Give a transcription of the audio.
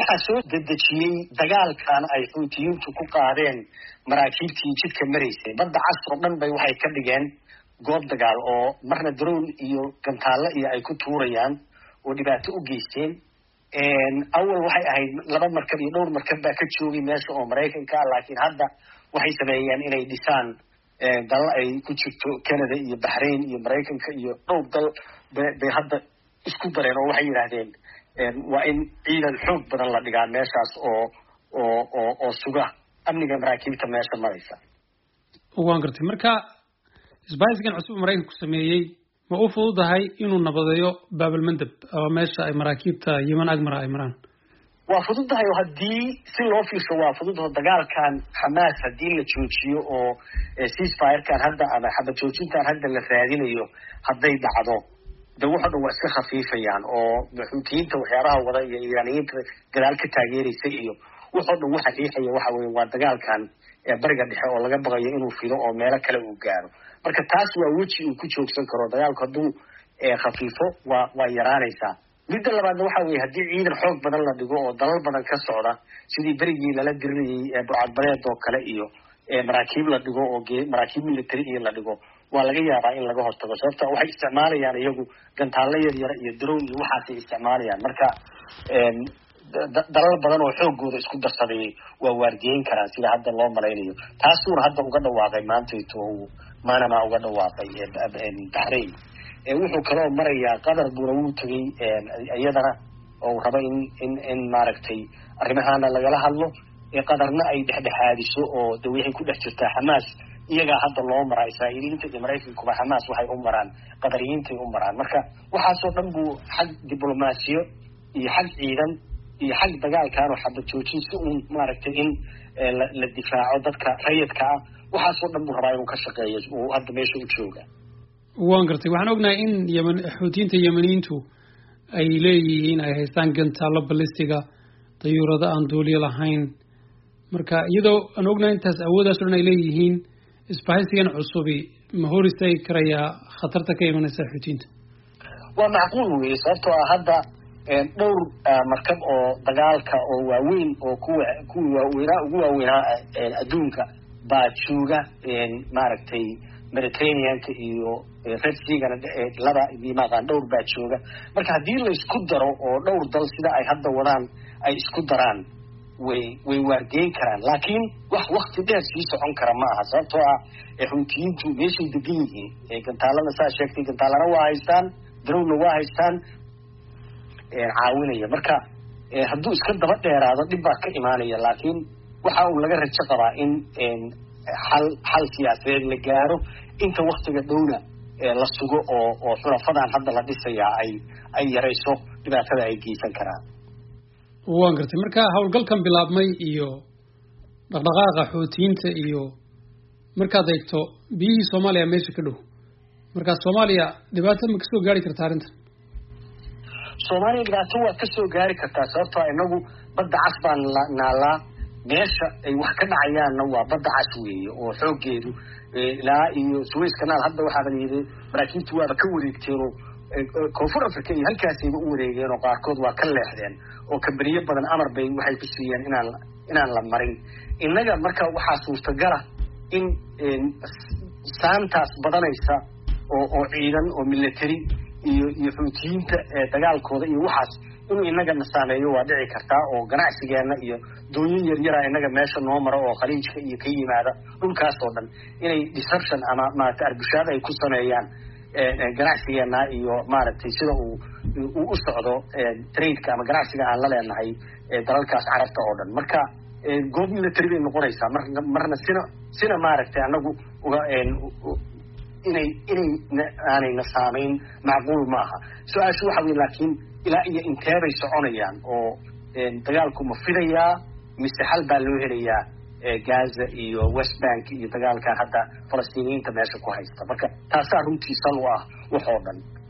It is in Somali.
waxaa soo dedejiyey dagaalkan ay xuutiyiintu ku qaadeen maraakiibtii jidka maraysay badda cas oo dhan bay waxay ka dhigeen goob dagaal oo marna drone iyo gantaalle iyo ay ku tuurayaan oo dhibaato u geysteen awal waxay ahayd 2 markab iyo dhowr markab baa ka joogay meesha oo Mareykanka laakiin hadda waxay sameeyeen inay dhisaan dal ay ku jirto Canada iyo Bahrain iyo Mareykanka iyo dhowr dal bay hadda isku dareen oo waxay yiraahdeen waa in ciidan xoog badan la dhigaa meeshaas oo suga amniga maraakiibta meesha maraysa. waan gartay marka isbaahisigan cusub Mareykanku sameeyay ma u fududahay inuu nabadeeyo Bab al-Mandab oo meesha ay maraakiibta Yemen agmara ay maraan? waa fududahay haddii si loo fiirsho waa fududahay dagaalkan Hamas haddii la joojiyo oo ceasefire-kan hadda ama xabad joojintan hadda la raadinayo hadday dhacdo waxa dhan waa iska khafiifayaan oo xuutiyiinta waxyaabaha wada iyo Iiraaniyiinta gadaal ka taageeraysa iyo waxa dhan waxa riixaya waxa weeye waa dagaalkan bariga dhexe oo laga baqayo inuu fido oo meelo kale uu gaaro marka taas waa weji uu ku joogsan karo dagaalku hadduu khafiifo waa yaraanaysaa. midda labaadna waxa weeye haddii ciidan xoog badan la dhigo oo dalal badan ka socda sidii berigii lala dirinayay burcadbadeed oo kale iyo maraakiib la dhigo oo maraakiib military iyo la dhigo waa laga yaabaa in laga hortago sababta waxay isticmaalayaan iyagu gantaalle yar iyo drone iyo waxaasay isticmaalayaan marka dalal badan oo xoogooda isku darsaday waa waardiyeyn karaan sida hadda loo malaynayo taasuuna hadda uga dhawaaqay maantayto maanama uga dhawaaqay Bahrain wuxuu kaloo marayaa Qatar buuna wuu tagay iyadana oo raba in maaragtay arrimahaana lagala hadlo Qatarna ay dhexdhexaadiso oo dawixii ku dhex jirta Hamas iyaga hadda loo maraa Israa'iiliinta iyo Mareykanku Hamas waxay u maraan Qatariyiinta u maraan marka waxa soo dhan buu xag diblomaasiyo iyo xag ciidan iyo xag dagaalkan oo xabad joojin si uu maaragtay in la difaaco dadka rayidka ah waxa soo dhan buu rabaa inuu ka shaqeeyo oo hadda meesha u jooga. waan gartay waxaan ognahay in xuutiyiinta Yemeniyiintu ay leeyihiin ay haystaan gantaalo ballistiga dayuurada aan duuliye lahayn marka iyadoo aan ognahay intaas awoodaas oo dhan ay leeyihiin isbaahisigan cusubi ma hor istaagi karayaa khatarta ka imanaysa xuutiyiinta? waa macquul weeye sababtoo ah hadda dhowr markab oo dagaalka oo waaweyn oo kuwa ugu waaweynaa adduunka baa jooga maaragtay Mediterranean-ka iyo Red Sea-gana laba diimaaqan dhowr baa jooga marka haddii la isku daro oo dhowr dal sida ay hadda wadaan ay isku daraan way waardeyn karaan laakiin wax waqti dheer sii socon kara ma aha sababtoo ah xuutiyiintu meeshay degan yihiin gantaalada saa sheegtay gantaalana waa haystaan drone waa haystaan caawinaya marka hadduu iska daba dheeraado dhib baa ka imaanaya laakiin waxa uu laga rajo qabaa in xal siyaasadeed la gaaro inta waqtiga dhowna la sugo oo xulafadan hadda la dhisayaa ay yarayso dhibaatada ay geysan karaan. waan gartay marka hawlgalkan bilaabmay iyo dhaqdhaqaaqa xuutiyiinta iyo markaad eegto biyihii Soomaaliya meesha ka dhow marka Soomaaliya dhibaato ma ka soo gaari kartaa arrintan? Soomaaliya dhibaato waa ka soo gaari kartaa sababtoo ah inagu badda cas baan naalaa meesha ay wax ka dhacayaanna waa badda cas weeye oo xoogeedu ilaa iyo Suez Canal hadda waxaa la yidhi maraakiibtu waaba ka wareegteen oo Koonfur Afrika iyo halkaasayba u wareegeen oo qaarkood waa ka leexdeen oo kabariye badan amar bay waxay ku siiyeen inaan la marin innaga marka waxaa suurtagala in saantaas badanaysa oo ciidan oo military iyo xuutiyiinta dagaalkooda iyo waxaas inuu inaga nasaameeyo waa dhici kartaa oo ganacsigeena iyo doonyo yaryar inaga meesha noo maro oo khaliijka iyo ka yimaada dhulkaas oo dhan inay disruption ama maaragtay arbushaad ay ku sameeyaan ganacsigeena iyo maaragtay sida uu u socdo trade-ka ama ganacsiga aan la leenahay dalalkaas carabta oo dhan marka goob military bay noqonaysaa marna sina maaragtay anagu uga inay aanayna saamayn macquul maaha su-aashu waxa weeye laakiin ilaa iyo intee bay soconayaan oo dagaalku ma fidayaa mise xal baa loo helayaa Gaza iyo West Bank iyo dagaalkan hadda Falastiiniyiinta meesha ku haysta marka taasaa runtii sal u ah wax oo dhan